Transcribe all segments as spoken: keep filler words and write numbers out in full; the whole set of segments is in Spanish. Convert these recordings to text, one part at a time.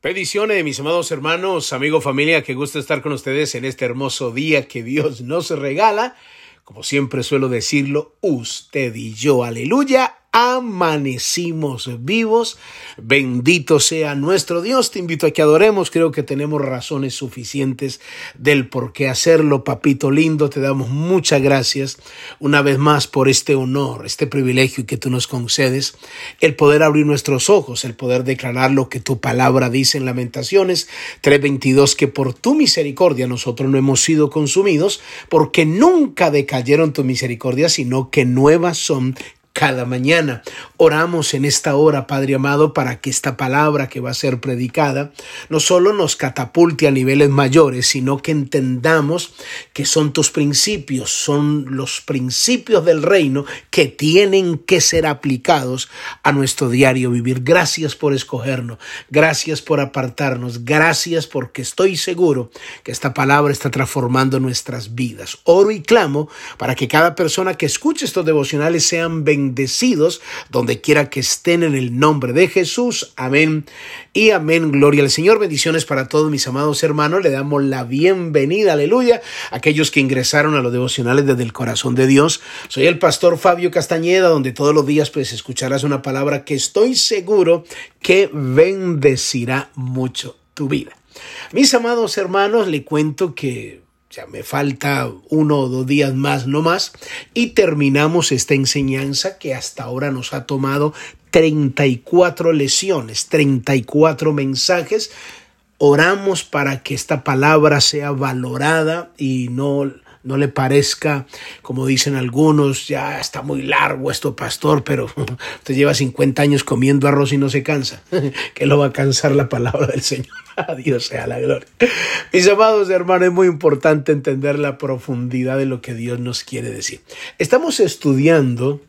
Bendiciones, mis amados hermanos, amigos, familia, qué gusto estar con ustedes en este hermoso día que Dios nos regala. Como siempre suelo decirlo, usted y yo, aleluya, amanecimos vivos. Bendito sea nuestro Dios. Te invito a que adoremos. Creo que tenemos razones suficientes del por qué hacerlo. Papito lindo, te damos muchas gracias una vez más por este honor, este privilegio que tú nos concedes, el poder abrir nuestros ojos, el poder declarar lo que tu palabra dice en Lamentaciones tres veintidós, que por tu misericordia nosotros no hemos sido consumidos, porque nunca decayeron tu misericordia, sino que nuevas son cada mañana. Oramos en esta hora, Padre amado, para que esta palabra que va a ser predicada no solo nos catapulte a niveles mayores, sino que entendamos que son tus principios, son los principios del reino que tienen que ser aplicados a nuestro diario vivir. Gracias por escogernos, gracias por apartarnos, gracias porque estoy seguro que esta palabra está transformando nuestras vidas. Oro y clamo para que cada persona que escuche estos devocionales sean bendecidos bendecidos donde quiera que estén, en el nombre de Jesús. Amén y amén. Gloria al Señor. Bendiciones para todos mis amados hermanos. Le damos la bienvenida, aleluya, a aquellos que ingresaron a los devocionales desde el corazón de Dios. Soy el pastor Fabio Castañeda, donde todos los días pues escucharás una palabra que estoy seguro que bendecirá mucho tu vida. Mis amados hermanos, le cuento que ya me falta uno o dos días más, no más, y terminamos esta enseñanza que hasta ahora nos ha tomado treinta y cuatro lecciones, treinta y cuatro mensajes. Oramos para que esta palabra sea valorada y no, no le parezca, como dicen algunos, ya está muy largo esto, pastor, pero usted lleva cincuenta años comiendo arroz y no se cansa. ¿Qué lo va a cansar la palabra del Señor? A Dios sea la gloria. Mis amados hermanos, es muy importante entender la profundidad de lo que Dios nos quiere decir. Estamos estudiando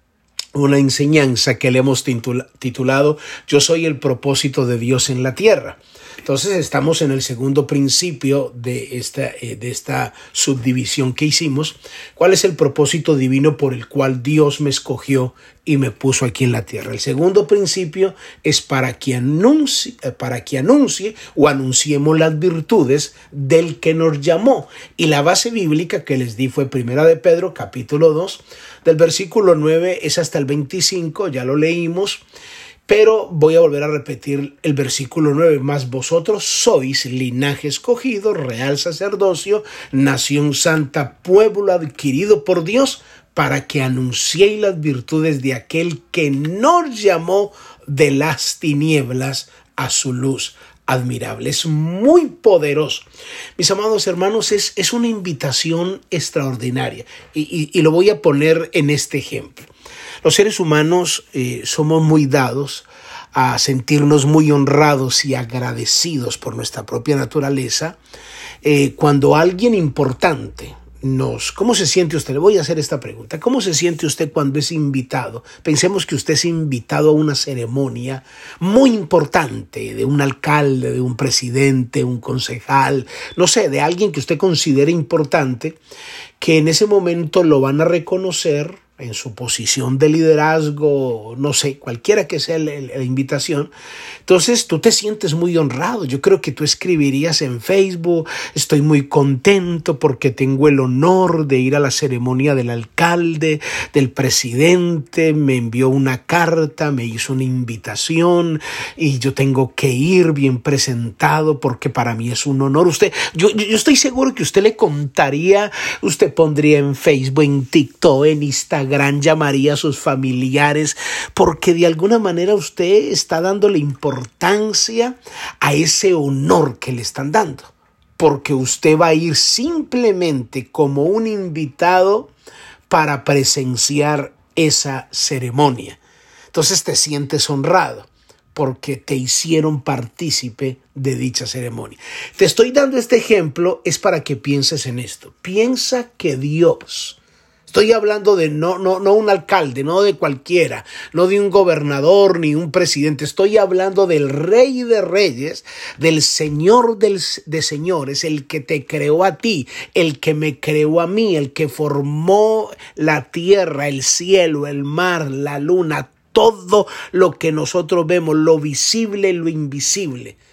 una enseñanza que le hemos titulado Yo soy el propósito de Dios en la tierra. Entonces estamos en el segundo principio de esta, de esta subdivisión que hicimos. ¿Cuál es el propósito divino por el cual Dios me escogió y me puso aquí en la tierra? El segundo principio es para que anuncie, para que anuncie o anunciemos las virtudes del que nos llamó. Y la base bíblica que les di fue Primera de Pedro, capítulo dos, del versículo nueve es hasta el veinticinco, ya lo leímos. Pero voy a volver a repetir el versículo nueve. Mas vosotros sois linaje escogido, real sacerdocio, nación santa, pueblo adquirido por Dios, para que anunciéis las virtudes de aquel que nos llamó de las tinieblas a su luz admirable. Es muy poderoso. Mis amados hermanos, es, es una invitación extraordinaria. Y, y, y lo voy a poner en este ejemplo. Los seres humanos eh, somos muy dados a sentirnos muy honrados y agradecidos por nuestra propia naturaleza eh, cuando alguien importante nos... ¿Cómo se siente usted? Le voy a hacer esta pregunta. ¿Cómo se siente usted cuando es invitado? Pensemos que usted es invitado a una ceremonia muy importante de un alcalde, de un presidente, un concejal, no sé, de alguien que usted considere importante, que en ese momento lo van a reconocer en su posición de liderazgo, no sé, cualquiera que sea la, la invitación. Entonces tú te sientes muy honrado. Yo creo que tú escribirías en Facebook: estoy muy contento porque tengo el honor de ir a la ceremonia del alcalde, del presidente, me envió una carta, me hizo una invitación y yo tengo que ir bien presentado porque para mí es un honor. Usted, yo, yo estoy seguro que usted le contaría, usted pondría en Facebook, en TikTok, en Instagram, llamaría a sus familiares, porque de alguna manera usted está dándole importancia a ese honor que le están dando, porque usted va a ir simplemente como un invitado para presenciar esa ceremonia. Entonces te sientes honrado porque te hicieron partícipe de dicha ceremonia. Te estoy dando este ejemplo es para que pienses en esto. Piensa que Dios... Estoy hablando de no, no, no un alcalde, no de cualquiera, no de un gobernador ni un presidente. Estoy hablando del Rey de Reyes, del Señor del, de Señores, el que te creó a ti, el que me creó a mí, el que formó la tierra, el cielo, el mar, la luna, todo lo que nosotros vemos, lo visible y lo invisible.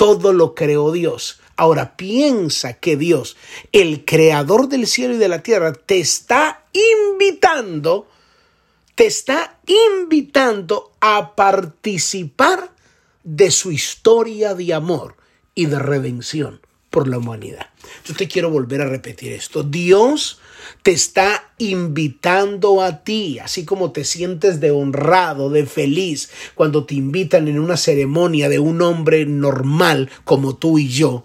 todo lo creó Dios. Ahora piensa que Dios, el creador del cielo y de la tierra, te está invitando, te está invitando a participar de su historia de amor y de redención por la humanidad. Yo te quiero volver a repetir esto. Dios te está invitando a ti, así como te sientes de honrado, de feliz cuando te invitan en una ceremonia de un hombre normal como tú y yo.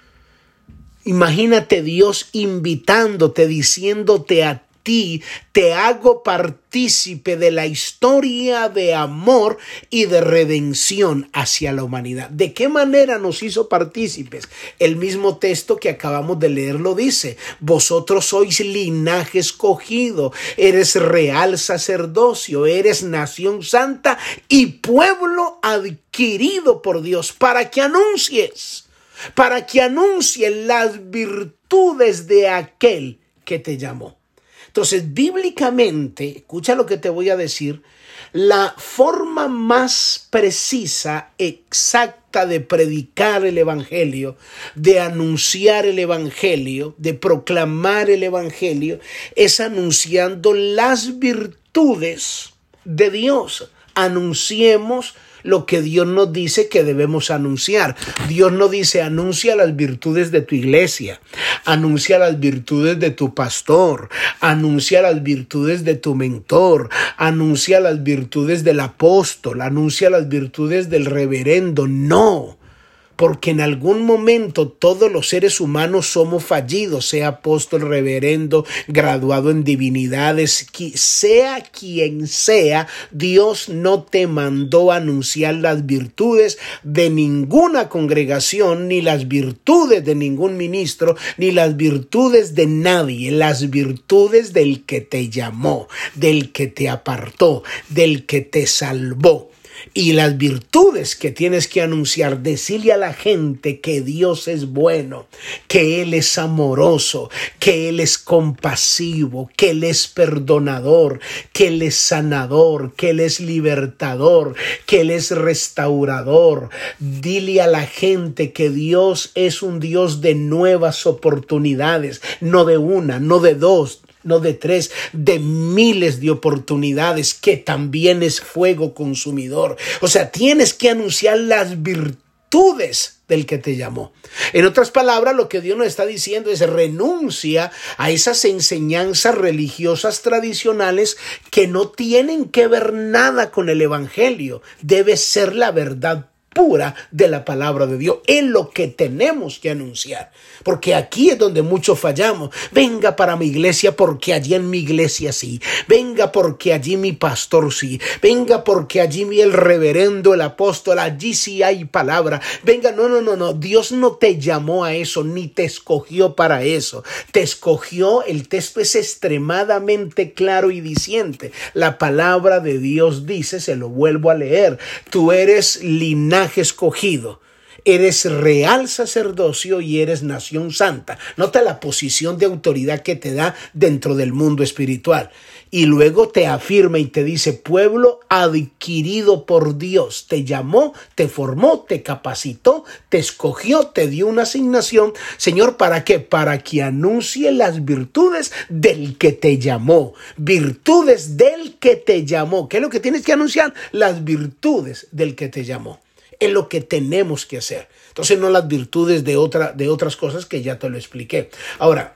Imagínate Dios invitándote, diciéndote a ti, te hago partícipe de la historia de amor y de redención hacia la humanidad. ¿De qué manera nos hizo partícipes? El mismo texto que acabamos de leer lo dice: vosotros sois linaje escogido, eres real sacerdocio, eres nación santa y pueblo adquirido por Dios, para que anuncies, para que anuncies las virtudes de aquel que te llamó. Entonces, bíblicamente, escucha lo que te voy a decir, la forma más precisa, exacta de predicar el evangelio, de anunciar el evangelio, de proclamar el evangelio, es anunciando las virtudes de Dios. Anunciemos lo que Dios nos dice que debemos anunciar. Dios nos dice: anuncia las virtudes de tu iglesia, anuncia las virtudes de tu pastor, anuncia las virtudes de tu mentor, anuncia las virtudes del apóstol, anuncia las virtudes del reverendo. No, porque en algún momento todos los seres humanos somos fallidos, sea apóstol, reverendo, graduado en divinidades, sea quien sea. Dios no te mandó a anunciar las virtudes de ninguna congregación, ni las virtudes de ningún ministro, ni las virtudes de nadie, las virtudes del que te llamó, del que te apartó, del que te salvó. Y las virtudes que tienes que anunciar, decirle a la gente que Dios es bueno, que Él es amoroso, que Él es compasivo, que Él es perdonador, que Él es sanador, que Él es libertador, que Él es restaurador. Dile a la gente que Dios es un Dios de nuevas oportunidades, no de una, no de dos, no de tres, de miles de oportunidades, que también es fuego consumidor. O sea, tienes que anunciar las virtudes del que te llamó. En otras palabras, lo que Dios nos está diciendo es: renuncia a esas enseñanzas religiosas tradicionales que no tienen que ver nada con el evangelio. Debe ser la verdad pura de la palabra de Dios. Es lo que tenemos que anunciar, porque aquí es donde muchos fallamos. Venga para mi iglesia porque allí en mi iglesia sí, venga porque allí mi pastor sí, venga porque allí mi el reverendo, el apóstol, allí sí hay palabra. Venga, no, no, no, no, Dios no te llamó a eso, ni te escogió para eso. Te escogió, el texto es extremadamente claro y diciente. La palabra de Dios dice, se lo vuelvo a leer: tú eres linaje escogido, eres real sacerdocio y eres nación santa. Nota la posición de autoridad que te da dentro del mundo espiritual. Y luego te afirma y te dice: pueblo adquirido por Dios. Te llamó, te formó, te capacitó, te escogió, te dio una asignación. Señor, ¿para qué? Para que anuncie las virtudes del que te llamó. Virtudes del que te llamó. ¿Qué es lo que tienes que anunciar? Las virtudes del que te llamó. Es lo que tenemos que hacer. Entonces, no las virtudes de, otra, de otras cosas que ya te lo expliqué. Ahora,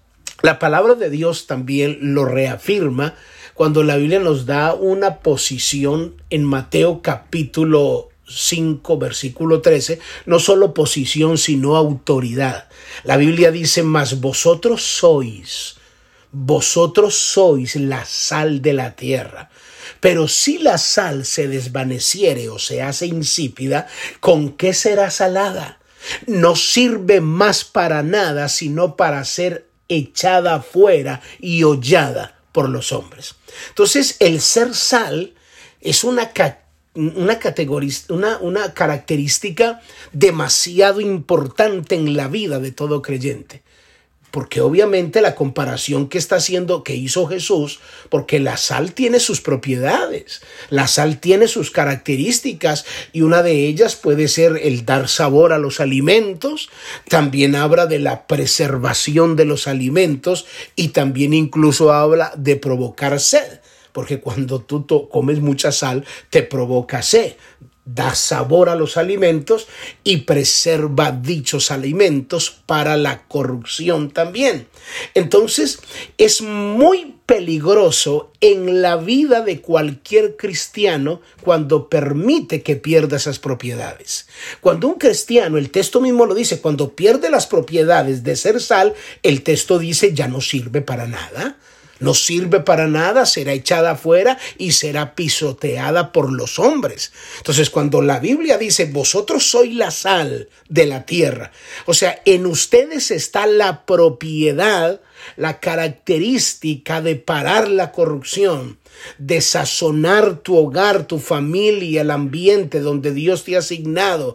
la palabra de Dios también lo reafirma cuando la Biblia nos da una posición en Mateo capítulo cinco, versículo trece. No solo posición, sino autoridad. La Biblia dice: mas vosotros sois, vosotros sois la sal de la tierra. Pero si la sal se desvaneciere o se hace insípida, ¿con qué será salada? No sirve más para nada, sino para ser echada afuera y hollada por los hombres. Entonces, el ser sal es una una categoría, una, una característica demasiado importante en la vida de todo creyente. Porque obviamente la comparación que está haciendo, que hizo Jesús, porque la sal tiene sus propiedades, la sal tiene sus características y una de ellas puede ser el dar sabor a los alimentos, también habla de la preservación de los alimentos y también incluso habla de provocar sed, porque cuando tú comes mucha sal te provoca sed. Da sabor a los alimentos y preserva dichos alimentos para la corrupción también. Entonces, es muy peligroso en la vida de cualquier cristiano cuando permite que pierda esas propiedades. Cuando un cristiano, el texto mismo lo dice, cuando pierde las propiedades de ser sal, el texto dice ya no sirve para nada. No sirve para nada, será echada afuera y será pisoteada por los hombres. Entonces, cuando la Biblia dice, vosotros sois la sal de la tierra, o sea, en ustedes está la propiedad, la característica de parar la corrupción, de sazonar tu hogar, tu familia, el ambiente donde Dios te ha asignado.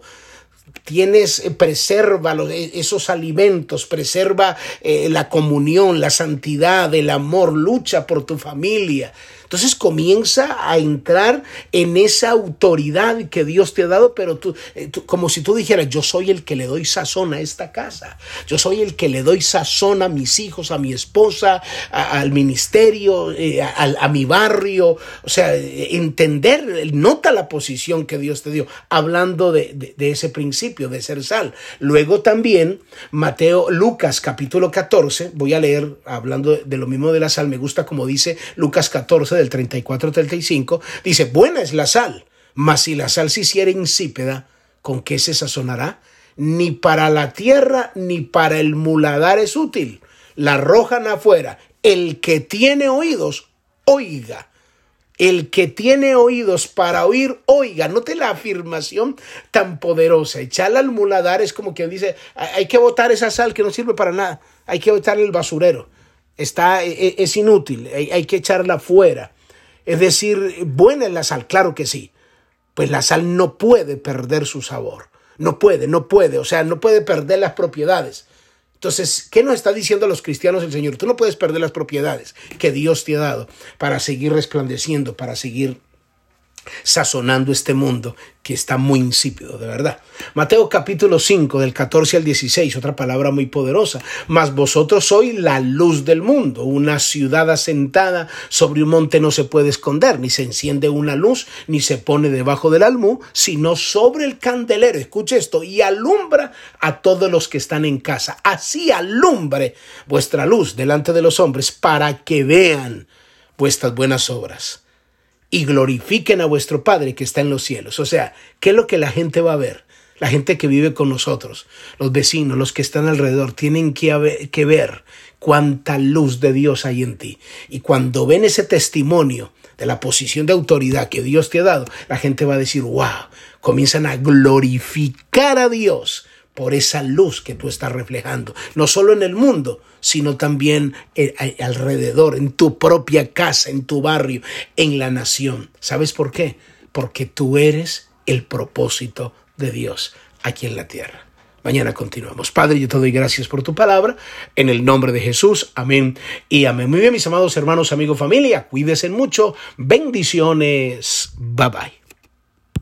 Tienes, eh, preserva los, esos alimentos, preserva eh, la comunión, la santidad, el amor, lucha por tu familia. Entonces comienza a entrar en esa autoridad que Dios te ha dado, pero tú, eh, tú, como si tú dijeras, yo soy el que le doy sazón a esta casa, yo soy el que le doy sazón a mis hijos, a mi esposa, a, al ministerio, eh, a, a mi barrio. O sea, entender, nota la posición que Dios te dio, hablando de, de, de ese principio de ser sal. Luego también Mateo, Lucas capítulo catorce, voy a leer hablando de, de lo mismo de la sal, me gusta como dice Lucas catorce del treinta y cuatro al treinta y cinco, dice, buena es la sal, mas si la sal se hiciera insípida, ¿con qué se sazonará? Ni para la tierra ni para el muladar es útil, la arrojan afuera. El que tiene oídos, oiga. El que tiene oídos para oír, oiga. Note la afirmación tan poderosa. Echarla al muladar es como quien dice, hay que botar esa sal que no sirve para nada, hay que botarle el basurero. Está, es, es inútil, hay, hay que echarla fuera. Es decir, buena es la sal, claro que sí. Pues la sal no puede perder su sabor. No puede, no puede, o sea, no puede perder las propiedades. Entonces, ¿qué nos está diciendo a los cristianos el Señor? Tú no puedes perder las propiedades que Dios te ha dado para seguir resplandeciendo, para seguir sazonando este mundo que está muy insípido, de verdad. Mateo capítulo cinco, del catorce al dieciséis, otra palabra muy poderosa. Mas vosotros sois la luz del mundo. Una ciudad asentada sobre un monte no se puede esconder, ni se enciende una luz, ni se pone debajo del almud, sino sobre el candelero. Escuche esto, y alumbra a todos los que están en casa. Así alumbre vuestra luz delante de los hombres, para que vean vuestras buenas obras y glorifiquen a vuestro Padre que está en los cielos. O sea, ¿qué es lo que la gente va a ver? La gente que vive con nosotros, los vecinos, los que están alrededor, tienen que, haber, que ver cuánta luz de Dios hay en ti. Y cuando ven ese testimonio de la posición de autoridad que Dios te ha dado, la gente va a decir, wow, comienzan a glorificar a Dios por esa luz que tú estás reflejando, no solo en el mundo, sino también eh, alrededor, en tu propia casa, en tu barrio, en la nación. ¿Sabes por qué? Porque tú eres el propósito de Dios aquí en la tierra. Mañana continuamos. Padre, yo te doy gracias por tu palabra, en el nombre de Jesús. Amén y amén. Muy bien, mis amados hermanos, amigos, familia, cuídense mucho. Bendiciones. Bye bye.